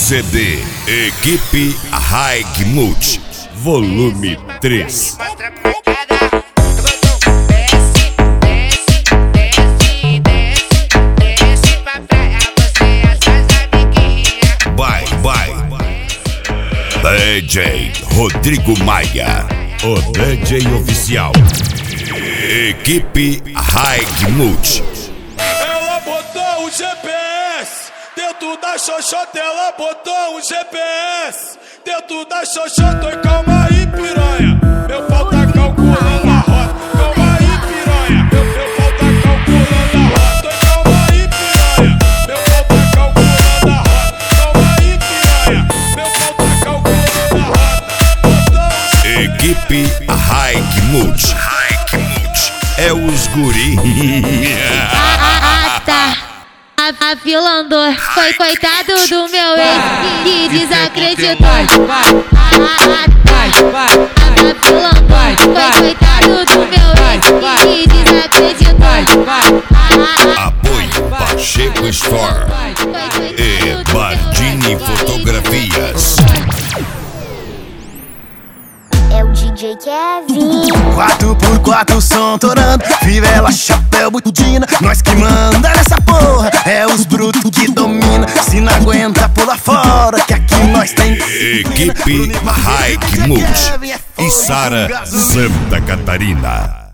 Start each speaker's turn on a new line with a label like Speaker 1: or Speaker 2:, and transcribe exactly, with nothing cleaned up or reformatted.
Speaker 1: C D Equipe Raigmut, volume três. Vai, vai. D J Rodrigo Maia, o D J oficial. Equipe Raigmut.
Speaker 2: Ela botou um G P S dentro da xoxota, ela botou um G P S dentro da xoxota. E calma aí, piranha, meu pau tá calculando a rota. Calma aí, piranha, meu, meu pau tá calculando a rota. E calma aí, piranha, meu pau tá calculando a rota. Calma aí, piranha, meu pau tá calculando a rota.
Speaker 1: Equipe Raigmut. É os guri.
Speaker 3: Ah, tá. Afilando, foi coitado do meu ex que desacreditou. Afilando, foi coitado do meu ex que desacreditou.
Speaker 1: Apoio Pacheco Store e Bardini Fotografias.
Speaker 4: É o D J Kevin.
Speaker 5: quatro por quatro som torando, fivela, chapéu, budina. Nós que manda nessa porra, é os brutos que domina. Se não aguenta, pula fora, que aqui nós tem
Speaker 1: Equipe Raigmut e Sara, Santa Catarina.